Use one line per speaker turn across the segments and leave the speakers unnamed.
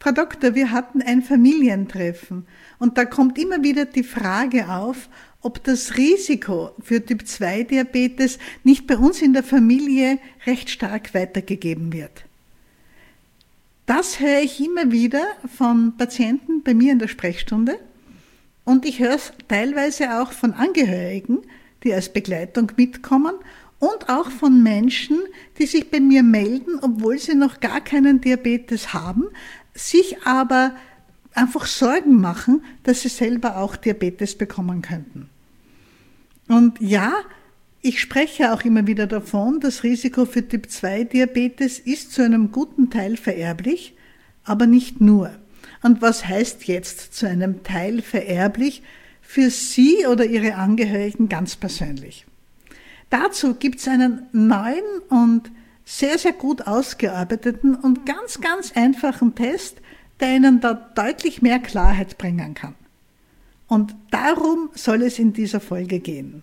Frau Doktor, wir hatten ein Familientreffen und da kommt immer wieder die Frage auf, ob das Risiko für Typ-2-Diabetes nicht bei uns in der Familie recht stark weitergegeben wird. Das höre ich immer wieder von Patienten bei mir in der Sprechstunde und ich höre es teilweise auch von Angehörigen, die als Begleitung mitkommen und auch von Menschen, die sich bei mir melden, obwohl sie noch gar keinen Diabetes haben, sich aber einfach Sorgen machen, dass sie selber auch Diabetes bekommen könnten. Und ja, ich spreche auch immer wieder davon, das Risiko für Typ-2-Diabetes ist zu einem guten Teil vererblich, aber nicht nur. Und was heißt jetzt zu einem Teil vererblich für Sie oder Ihre Angehörigen ganz persönlich? Dazu gibt es einen neuen und sehr, sehr gut ausgearbeiteten und ganz, ganz einfachen Test, der Ihnen da deutlich mehr Klarheit bringen kann. Und darum soll es in dieser Folge gehen.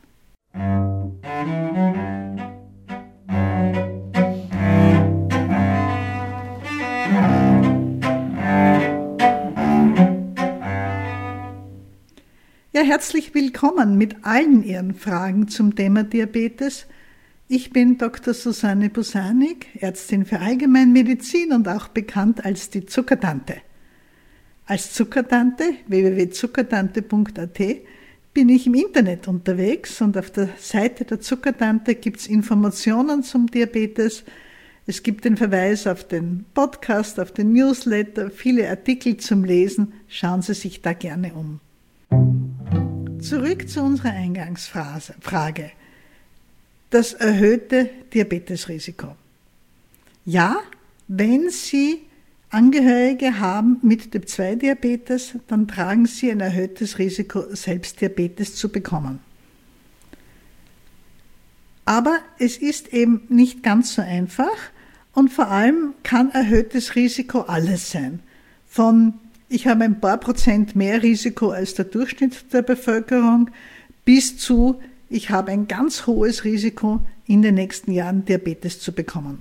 Ja, herzlich willkommen mit allen Ihren Fragen zum Thema Diabetes. Ich bin Dr. Susanne Busanik, Ärztin für Allgemeinmedizin und auch bekannt als die Zuckertante. Als Zuckertante, www.zuckertante.at, bin ich im Internet unterwegs und auf der Seite der Zuckertante gibt es Informationen zum Diabetes. Es gibt den Verweis auf den Podcast, auf den Newsletter, viele Artikel zum Lesen. Schauen Sie sich da gerne um. Zurück zu unserer Eingangsfrage. Das erhöhte Diabetesrisiko. Ja, wenn Sie Angehörige haben mit Typ-2-Diabetes, dann tragen sie ein erhöhtes Risiko, selbst Diabetes zu bekommen. Aber es ist eben nicht ganz so einfach und vor allem kann erhöhtes Risiko alles sein. Von ich habe ein paar Prozent mehr Risiko als der Durchschnitt der Bevölkerung bis zu ich habe ein ganz hohes Risiko, in den nächsten Jahren Diabetes zu bekommen.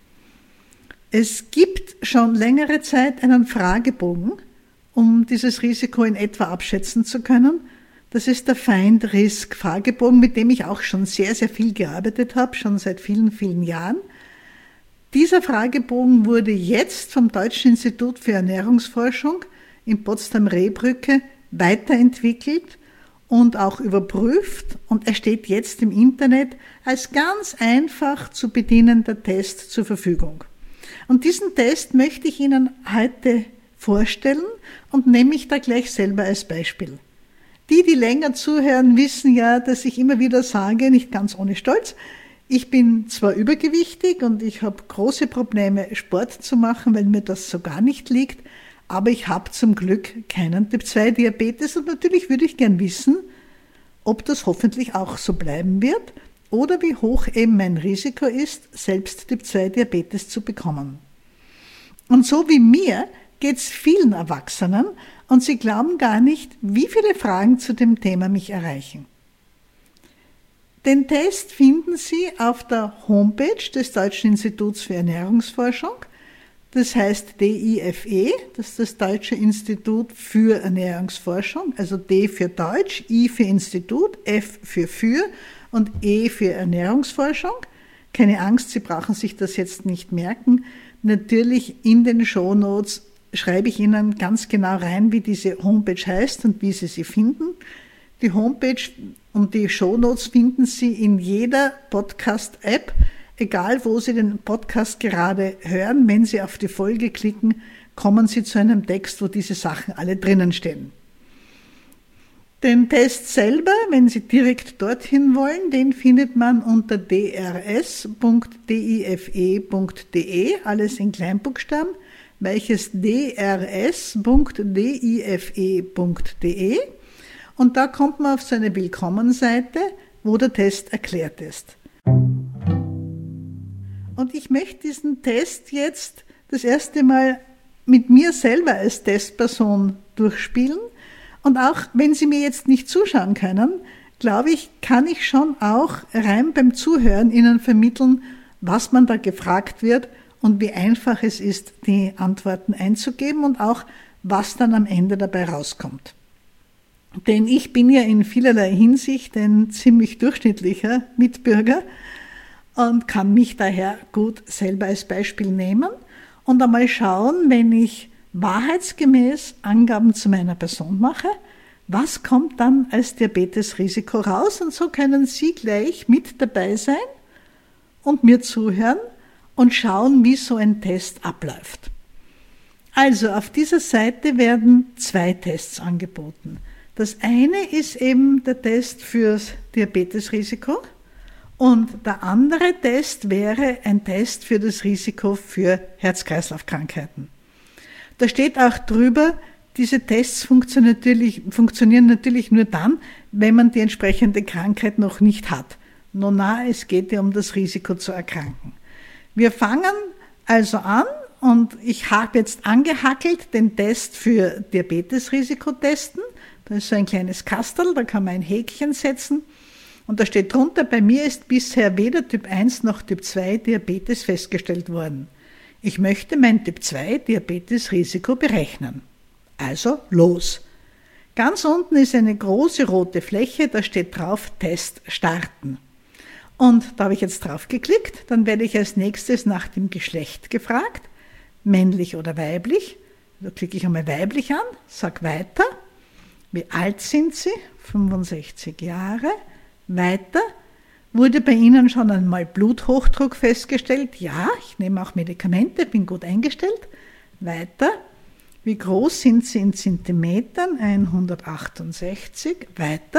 Es gibt schon längere Zeit einen Fragebogen, um dieses Risiko in etwa abschätzen zu können. Das ist der Find-Risk-Fragebogen, mit dem ich auch schon sehr, sehr viel gearbeitet habe, schon seit vielen, vielen Jahren. Dieser Fragebogen wurde jetzt vom Deutschen Institut für Ernährungsforschung in Potsdam-Rehbrücke weiterentwickelt und auch überprüft und er steht jetzt im Internet als ganz einfach zu bedienender Test zur Verfügung. Und diesen Test möchte ich Ihnen heute vorstellen und nehme ich da gleich selber als Beispiel. Die länger zuhören, wissen ja, dass ich immer wieder sage, nicht ganz ohne Stolz, ich bin zwar übergewichtig und ich habe große Probleme, Sport zu machen, weil mir das so gar nicht liegt, aber ich habe zum Glück keinen Typ-2-Diabetes und natürlich würde ich gern wissen, ob das hoffentlich auch so bleiben wird oder wie hoch eben mein Risiko ist, selbst Typ-2-Diabetes zu bekommen. Und so wie mir geht es vielen Erwachsenen und sie glauben gar nicht, wie viele Fragen zu dem Thema mich erreichen. Den Test finden Sie auf der Homepage des Deutschen Instituts für Ernährungsforschung. Das heißt DIFE, das ist das Deutsche Institut für Ernährungsforschung, also D für Deutsch, I für Institut, F für und E für Ernährungsforschung. Keine Angst, Sie brauchen sich das jetzt nicht merken. Natürlich in den Shownotes schreibe ich Ihnen ganz genau rein, wie diese Homepage heißt und wie Sie sie finden. Die Homepage und die Shownotes finden Sie in jeder Podcast-App, egal wo Sie den Podcast gerade hören. Wenn Sie auf die Folge klicken, kommen Sie zu einem Text, wo diese Sachen alle drinnen stehen. Den Test selber, wenn Sie direkt dorthin wollen, den findet man unter drs.dife.de, alles in Kleinbuchstaben, welches drs.dife.de, und da kommt man auf so eine Willkommenseite, wo der Test erklärt ist. Und ich möchte diesen Test jetzt das erste Mal mit mir selber als Testperson durchspielen. Und auch wenn Sie mir jetzt nicht zuschauen können, glaube ich, kann ich schon auch rein beim Zuhören Ihnen vermitteln, was man da gefragt wird und wie einfach es ist, die Antworten einzugeben und auch, was dann am Ende dabei rauskommt. Denn ich bin ja in vielerlei Hinsicht ein ziemlich durchschnittlicher Mitbürger und kann mich daher gut selber als Beispiel nehmen und einmal schauen, wenn ich wahrheitsgemäß Angaben zu meiner Person mache, was kommt dann als Diabetesrisiko raus? Und so können Sie gleich mit dabei sein und mir zuhören und schauen, wie so ein Test abläuft. Also auf dieser Seite werden 2 Tests angeboten. Das eine ist eben der Test fürs Diabetesrisiko und der andere Test wäre ein Test für das Risiko für Herz-Kreislauf-Krankheiten. Da steht auch drüber, diese Tests funktionieren natürlich nur dann, wenn man die entsprechende Krankheit noch nicht hat. Nona, es geht ja um das Risiko zu erkranken. Wir fangen also an und ich habe jetzt angehackelt den Test für Diabetesrisiko testen. Da ist so ein kleines Kastel, da kann man ein Häkchen setzen und da steht drunter, bei mir ist bisher weder Typ 1 noch Typ 2 Diabetes festgestellt worden. Ich möchte mein Typ 2 Diabetesrisiko berechnen. Also los. Ganz unten ist eine große rote Fläche, da steht drauf Test starten. Und da habe ich jetzt drauf geklickt, dann werde ich als nächstes nach dem Geschlecht gefragt, männlich oder weiblich. Da klicke ich einmal weiblich an, sage weiter. Wie alt sind Sie? 65 Jahre. Weiter. Wurde bei Ihnen schon einmal Bluthochdruck festgestellt? Ja, ich nehme auch Medikamente, bin gut eingestellt. Weiter. Wie groß sind Sie in Zentimetern? 168. Weiter.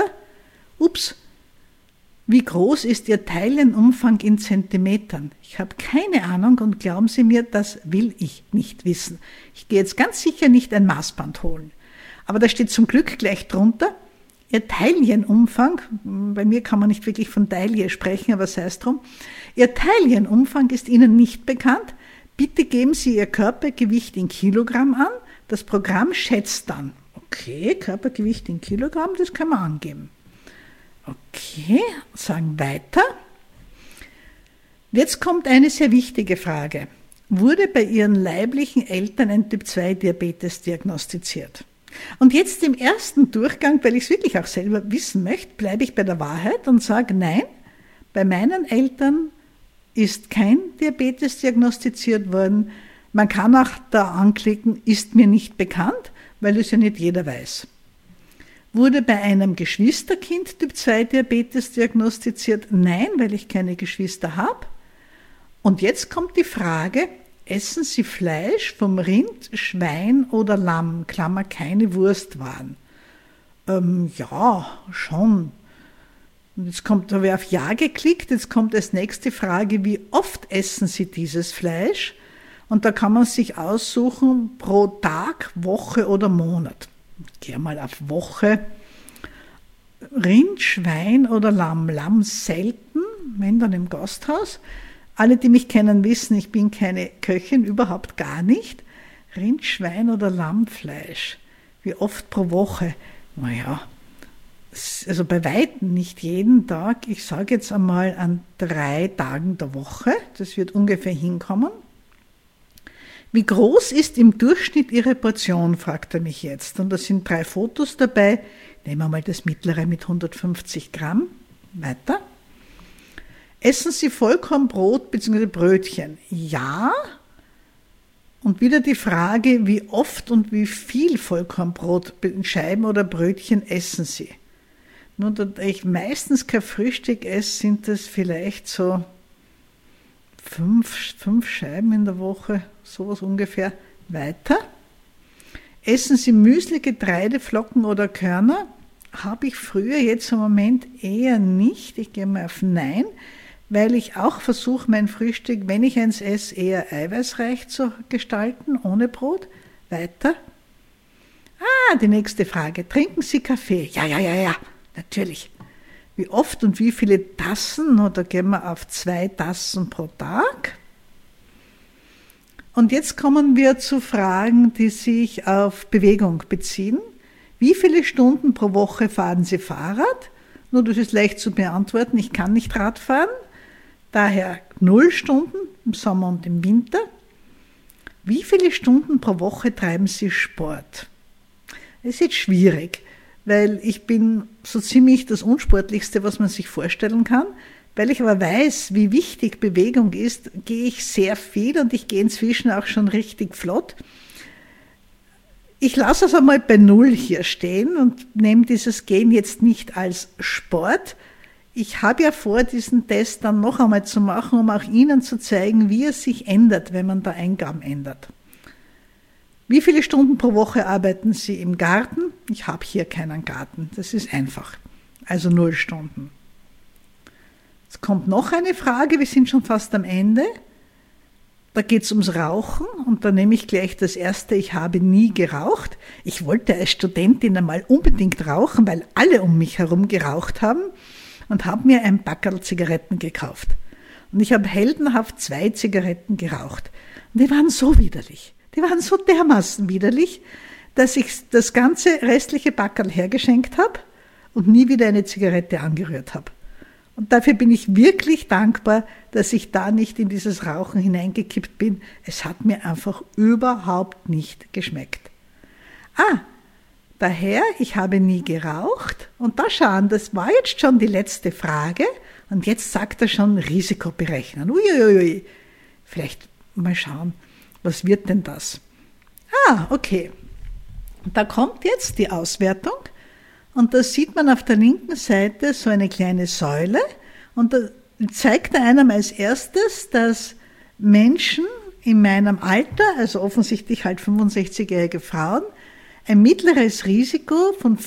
Wie groß ist Ihr Teilchenumfang in Zentimetern? Ich habe keine Ahnung und glauben Sie mir, das will ich nicht wissen. Ich gehe jetzt ganz sicher nicht ein Maßband holen. Aber da steht zum Glück gleich drunter, Ihr Teilchenumfang, bei mir kann man nicht wirklich von Taille sprechen, aber sei es drum, Ihr Teilchenumfang ist Ihnen nicht bekannt. Bitte geben Sie Ihr Körpergewicht in Kilogramm an. Das Programm schätzt dann. Okay, Körpergewicht in Kilogramm, das kann man angeben. Okay, sagen weiter. Jetzt kommt eine sehr wichtige Frage. Wurde bei Ihren leiblichen Eltern ein Typ-2-Diabetes diagnostiziert? Und jetzt im ersten Durchgang, weil ich es wirklich auch selber wissen möchte, bleibe ich bei der Wahrheit und sage, nein, bei meinen Eltern ist kein Diabetes diagnostiziert worden. Man kann auch da anklicken, ist mir nicht bekannt, weil es ja nicht jeder weiß. Wurde bei einem Geschwisterkind Typ-2-Diabetes diagnostiziert? Nein, weil ich keine Geschwister habe. Und jetzt kommt die Frage, essen Sie Fleisch vom Rind, Schwein oder Lamm? Klammer, keine Wurstwaren. Ja, schon. Und jetzt kommt, da habe ich auf Ja geklickt, jetzt kommt als nächste Frage, wie oft essen Sie dieses Fleisch? Und da kann man sich aussuchen, pro Tag, Woche oder Monat. Ich gehe mal auf Woche. Rind, Schwein oder Lamm? Lamm selten, wenn dann im Gasthaus. Alle, die mich kennen, wissen, ich bin keine Köchin, überhaupt gar nicht. Rind, Schwein oder Lammfleisch? Wie oft pro Woche? Naja, also bei weitem nicht jeden Tag. Ich sage jetzt einmal an 3 Tagen der Woche. Das wird ungefähr hinkommen. Wie groß ist im Durchschnitt Ihre Portion, fragt er mich jetzt. Und da sind 3 Fotos dabei. Nehmen wir mal das mittlere mit 150 Gramm. Weiter. Essen Sie Vollkornbrot bzw. Brötchen? Ja. Und wieder die Frage, wie oft und wie viel Vollkornbrot, Scheiben oder Brötchen essen Sie? Nun, da ich meistens kein Frühstück esse, sind das vielleicht so 5 Scheiben in der Woche, sowas ungefähr. Weiter. Essen Sie Müsli, Getreide, Flocken oder Körner? Habe ich früher, jetzt im Moment eher nicht. Ich gehe mal auf Nein, weil ich auch versuche, mein Frühstück, wenn ich eins esse, eher eiweißreich zu gestalten, ohne Brot. Weiter. Die nächste Frage. Trinken Sie Kaffee? Ja, natürlich. Wie oft und wie viele Tassen? Oder gehen wir auf 2 Tassen pro Tag? Und jetzt kommen wir zu Fragen, die sich auf Bewegung beziehen. Wie viele Stunden pro Woche fahren Sie Fahrrad? Nur das ist leicht zu beantworten, ich kann nicht Rad fahren. Daher 0 Stunden im Sommer und im Winter. Wie viele Stunden pro Woche treiben Sie Sport? Es ist jetzt schwierig, weil ich bin so ziemlich das Unsportlichste, was man sich vorstellen kann. Weil ich aber weiß, wie wichtig Bewegung ist, gehe ich sehr viel und ich gehe inzwischen auch schon richtig flott. Ich lasse es einmal bei 0 hier stehen und nehme dieses Gehen jetzt nicht als Sport. Ich habe ja vor, diesen Test dann noch einmal zu machen, um auch Ihnen zu zeigen, wie es sich ändert, wenn man da Eingaben ändert. Wie viele Stunden pro Woche arbeiten Sie im Garten? Ich habe hier keinen Garten, das ist einfach. Also 0 Stunden. Jetzt kommt noch eine Frage, wir sind schon fast am Ende. Da geht es ums Rauchen und da nehme ich gleich das erste, ich habe nie geraucht. Ich wollte als Studentin einmal unbedingt rauchen, weil alle um mich herum geraucht haben und habe mir ein Packerl Zigaretten gekauft. Und ich habe heldenhaft 2 Zigaretten geraucht. Und die waren so widerlich, die waren so dermaßen widerlich, dass ich das ganze restliche Packerl hergeschenkt habe und nie wieder eine Zigarette angerührt habe. Und dafür bin ich wirklich dankbar, dass ich da nicht in dieses Rauchen hineingekippt bin. Es hat mir einfach überhaupt nicht geschmeckt. Daher, ich habe nie geraucht. Und da schauen, das war jetzt schon die letzte Frage. Und jetzt sagt er schon Risiko berechnen. Uiuiui. Vielleicht mal schauen, was wird denn das? Okay. Da kommt jetzt die Auswertung. Und da sieht man auf der linken Seite so eine kleine Säule und da zeigt er einem als erstes, dass Menschen in meinem Alter, also offensichtlich halt 65-jährige Frauen, ein mittleres Risiko von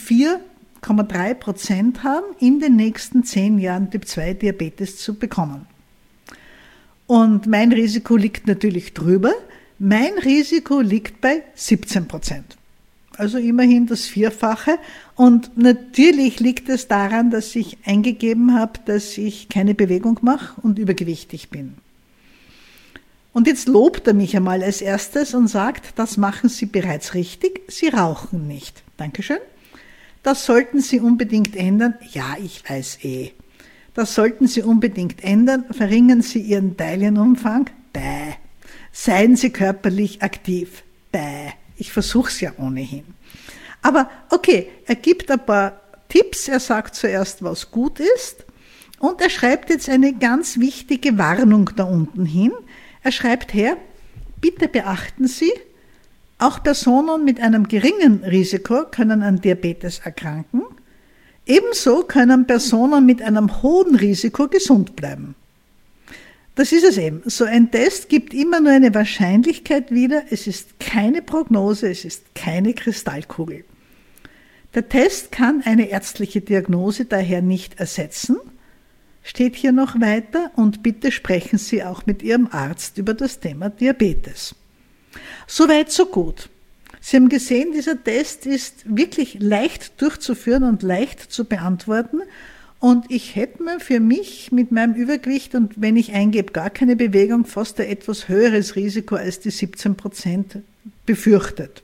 4,3% haben, in den nächsten 10 Jahren Typ-2-Diabetes zu bekommen. Und mein Risiko liegt natürlich drüber. Mein Risiko liegt bei 17%. Also immerhin das 4-fache. Und natürlich liegt es daran, dass ich eingegeben habe, dass ich keine Bewegung mache und übergewichtig bin. Und jetzt lobt er mich einmal als erstes und sagt, das machen Sie bereits richtig, Sie rauchen nicht. Dankeschön. Das sollten Sie unbedingt ändern. Ja, ich weiß eh. Das sollten Sie unbedingt ändern. Verringern Sie Ihren Teilchenumfang. Bäh. Seien Sie körperlich aktiv. Bäh. Ich versuche es ja ohnehin. Aber okay, er gibt ein paar Tipps. Er sagt zuerst, was gut ist. Und er schreibt jetzt eine ganz wichtige Warnung da unten hin. Er schreibt her, bitte beachten Sie, auch Personen mit einem geringen Risiko können an Diabetes erkranken. Ebenso können Personen mit einem hohen Risiko gesund bleiben. Das ist es eben. So ein Test gibt immer nur eine Wahrscheinlichkeit wieder. Es ist keine Prognose, es ist keine Kristallkugel. Der Test kann eine ärztliche Diagnose daher nicht ersetzen, steht hier noch weiter, und bitte sprechen Sie auch mit Ihrem Arzt über das Thema Diabetes. Soweit, so gut. Sie haben gesehen, dieser Test ist wirklich leicht durchzuführen und leicht zu beantworten. Und ich hätte mir für mich mit meinem Übergewicht und wenn ich eingebe, gar keine Bewegung, fast ein etwas höheres Risiko als die 17% befürchtet.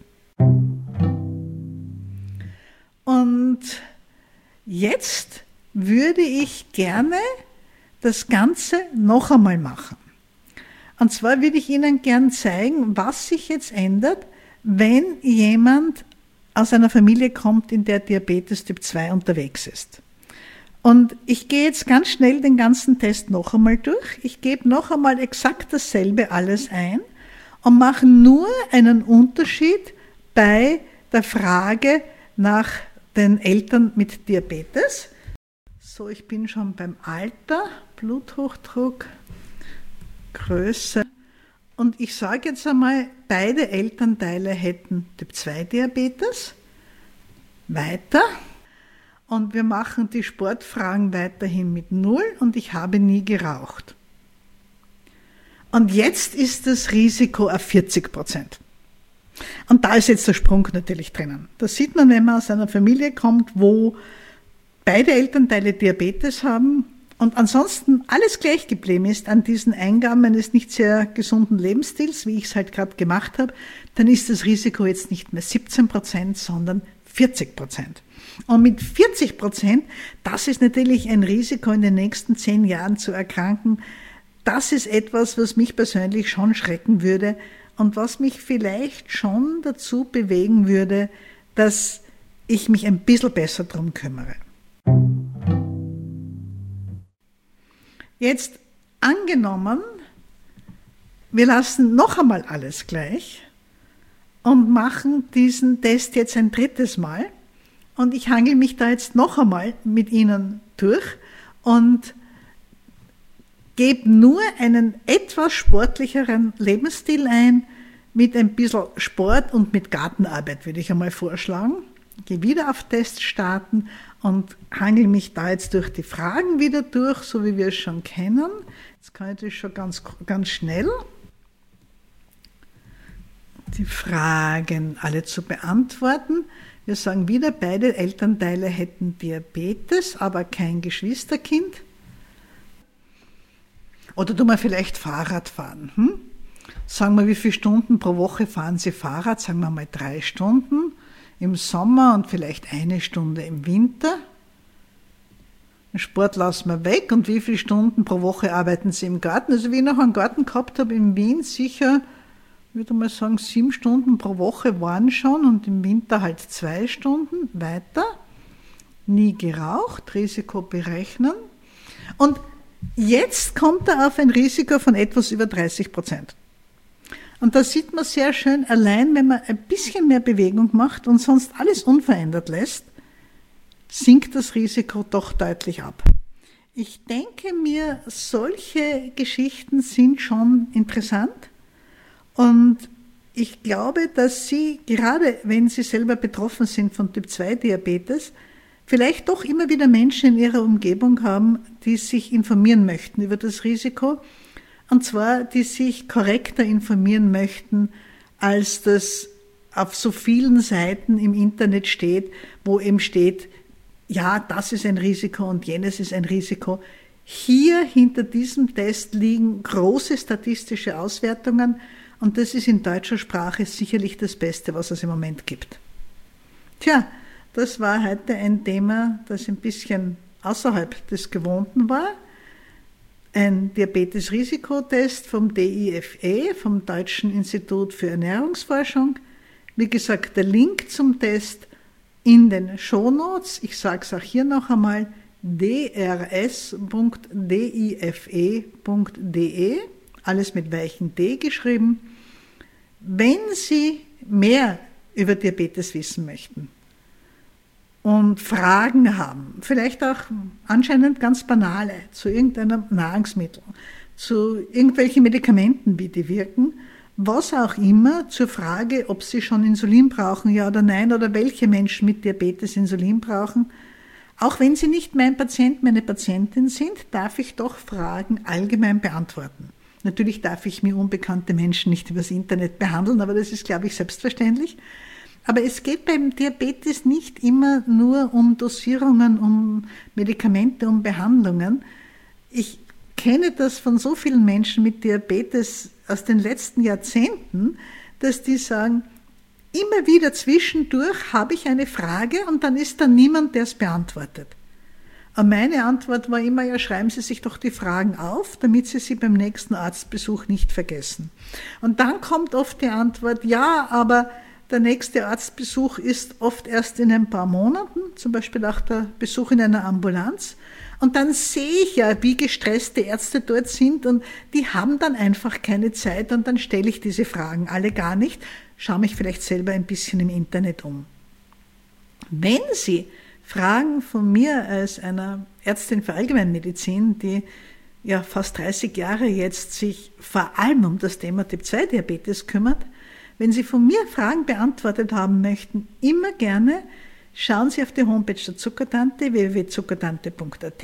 Und jetzt würde ich gerne das Ganze noch einmal machen. Und zwar würde ich Ihnen gern zeigen, was sich jetzt ändert, wenn jemand aus einer Familie kommt, in der Diabetes Typ 2 unterwegs ist. Und ich gehe jetzt ganz schnell den ganzen Test noch einmal durch. Ich gebe noch einmal exakt dasselbe alles ein und mache nur einen Unterschied bei der Frage nach den Eltern mit Diabetes. So, ich bin schon beim Alter, Bluthochdruck, Größe. Und ich sage jetzt einmal, beide Elternteile hätten Typ-2-Diabetes. Weiter. Und wir machen die Sportfragen weiterhin mit 0 und ich habe nie geraucht. Und jetzt ist das Risiko auf 40%. Und da ist jetzt der Sprung natürlich drinnen. Das sieht man, wenn man aus einer Familie kommt, wo beide Elternteile Diabetes haben und ansonsten alles gleich geblieben ist an diesen Eingaben eines nicht sehr gesunden Lebensstils, wie ich es halt gerade gemacht habe, dann ist das Risiko jetzt nicht mehr 17%, sondern 40%. Und mit 40%, das ist natürlich ein Risiko, in den nächsten 10 Jahren zu erkranken, das ist etwas, was mich persönlich schon schrecken würde und was mich vielleicht schon dazu bewegen würde, dass ich mich ein bisschen besser drum kümmere. Jetzt angenommen, wir lassen noch einmal alles gleich und machen diesen Test jetzt ein drittes Mal und ich hangel mich da jetzt noch einmal mit Ihnen durch und gebe nur einen etwas sportlicheren Lebensstil ein, mit ein bisschen Sport und mit Gartenarbeit, würde ich einmal vorschlagen. Gehe wieder auf Test starten und hangel mich da jetzt durch die Fragen wieder durch, so wie wir es schon kennen. Jetzt kann ich das schon ganz schnell. Die Fragen alle zu beantworten. Wir sagen wieder, beide Elternteile hätten Diabetes, aber kein Geschwisterkind. Oder tun wir vielleicht Fahrrad fahren. Sagen wir, wie viele Stunden pro Woche fahren Sie Fahrrad? Sagen wir mal 3 Stunden im Sommer und vielleicht 1 Stunde im Winter. Den Sport lassen wir weg. Und wie viele Stunden pro Woche arbeiten Sie im Garten? Also wie ich noch einen Garten gehabt habe in Wien, sicher, würde ich mal sagen, 7 Stunden pro Woche waren schon und im Winter halt 2 Stunden. Weiter. Nie geraucht, Risiko berechnen. Und jetzt kommt er auf ein Risiko von etwas über 30%. Und da sieht man sehr schön, allein wenn man ein bisschen mehr Bewegung macht und sonst alles unverändert lässt, sinkt das Risiko doch deutlich ab. Ich denke mir, solche Geschichten sind schon interessant und ich glaube, dass Sie, gerade wenn Sie selber betroffen sind von Typ-2-Diabetes, vielleicht doch immer wieder Menschen in Ihrer Umgebung haben, die sich informieren möchten über das Risiko, und zwar, die sich korrekter informieren möchten, als das auf so vielen Seiten im Internet steht, wo eben steht, ja, das ist ein Risiko und jenes ist ein Risiko. Hier hinter diesem Test liegen große statistische Auswertungen und das ist in deutscher Sprache sicherlich das Beste, was es im Moment gibt. Tja, das war heute ein Thema, das ein bisschen außerhalb des Gewohnten war. Ein Diabetes-Risikotest vom DIFE, vom Deutschen Institut für Ernährungsforschung. Wie gesagt, der Link zum Test in den Shownotes. Ich sage es auch hier noch einmal, drs.dife.de, alles mit weichem D geschrieben. Wenn Sie mehr über Diabetes wissen möchten und Fragen haben, vielleicht auch anscheinend ganz banale, zu irgendeinem Nahrungsmittel, zu irgendwelchen Medikamenten, wie die wirken, was auch immer, zur Frage, ob Sie schon Insulin brauchen, ja oder nein, oder welche Menschen mit Diabetes Insulin brauchen. Auch wenn Sie nicht mein Patient, meine Patientin sind, darf ich doch Fragen allgemein beantworten. Natürlich darf ich mir unbekannte Menschen nicht übers Internet behandeln, aber das ist, glaube ich, selbstverständlich. Aber es geht beim Diabetes nicht immer nur um Dosierungen, um Medikamente, um Behandlungen. Ich kenne das von so vielen Menschen mit Diabetes aus den letzten Jahrzehnten, dass die sagen, immer wieder zwischendurch habe ich eine Frage und dann ist da niemand, der es beantwortet. Und meine Antwort war immer, ja, schreiben Sie sich doch die Fragen auf, damit Sie sie beim nächsten Arztbesuch nicht vergessen. Und dann kommt oft die Antwort, ja, aber der nächste Arztbesuch ist oft erst in ein paar Monaten, zum Beispiel auch der Besuch in einer Ambulanz. Und dann sehe ich ja, wie gestresst die Ärzte dort sind und die haben dann einfach keine Zeit und dann stelle ich diese Fragen alle gar nicht, schaue mich vielleicht selber ein bisschen im Internet um. Wenn Sie Fragen von mir als einer Ärztin für Allgemeinmedizin, die ja fast 30 Jahre jetzt sich vor allem um das Thema Typ-2-Diabetes kümmert, wenn Sie von mir Fragen beantwortet haben möchten, immer gerne, schauen Sie auf die Homepage der Zuckertante, www.zuckertante.at.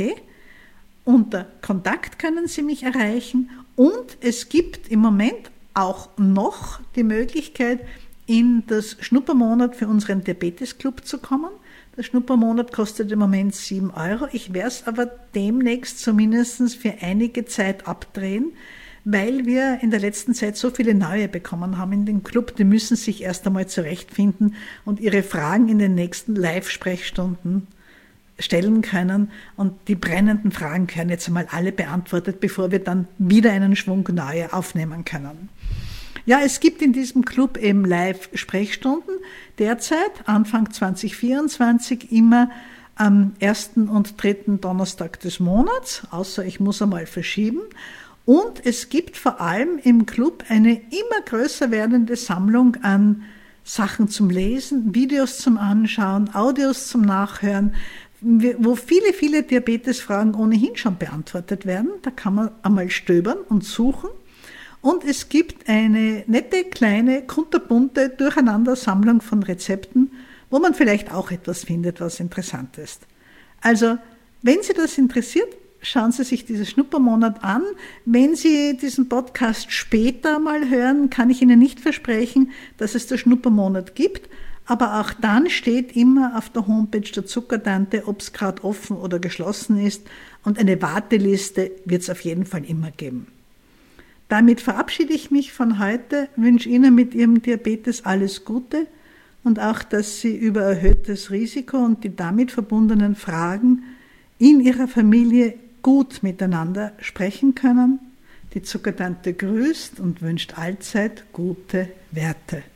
Unter Kontakt können Sie mich erreichen und es gibt im Moment auch noch die Möglichkeit, in das Schnuppermonat für unseren Diabetes-Club zu kommen. Der Schnuppermonat kostet im Moment 7 €. Ich werde es aber demnächst zumindest für einige Zeit abdrehen, weil wir in der letzten Zeit so viele neue bekommen haben in den Club, die müssen sich erst einmal zurechtfinden und ihre Fragen in den nächsten Live-Sprechstunden stellen können und die brennenden Fragen können jetzt einmal alle beantwortet, bevor wir dann wieder einen Schwung neue aufnehmen können. Ja, es gibt in diesem Club eben Live-Sprechstunden, derzeit Anfang 2024 immer am 1. und 3. Donnerstag des Monats, außer ich muss einmal verschieben. Und es gibt vor allem im Club eine immer größer werdende Sammlung an Sachen zum Lesen, Videos zum Anschauen, Audios zum Nachhören, wo viele, viele Diabetesfragen ohnehin schon beantwortet werden. Da kann man einmal stöbern und suchen. Und es gibt eine nette, kleine, kunterbunte Durcheinandersammlung von Rezepten, wo man vielleicht auch etwas findet, was interessant ist. Also, wenn Sie das interessiert, schauen Sie sich diesen Schnuppermonat an. Wenn Sie diesen Podcast später mal hören, kann ich Ihnen nicht versprechen, dass es den Schnuppermonat gibt. Aber auch dann steht immer auf der Homepage der Zuckertante, ob es gerade offen oder geschlossen ist. Und eine Warteliste wird es auf jeden Fall immer geben. Damit verabschiede ich mich von heute, wünsche Ihnen mit Ihrem Diabetes alles Gute und auch, dass Sie über erhöhtes Risiko und die damit verbundenen Fragen in Ihrer Familie gut miteinander sprechen können. Die Zuckertante grüßt und wünscht allzeit gute Werte.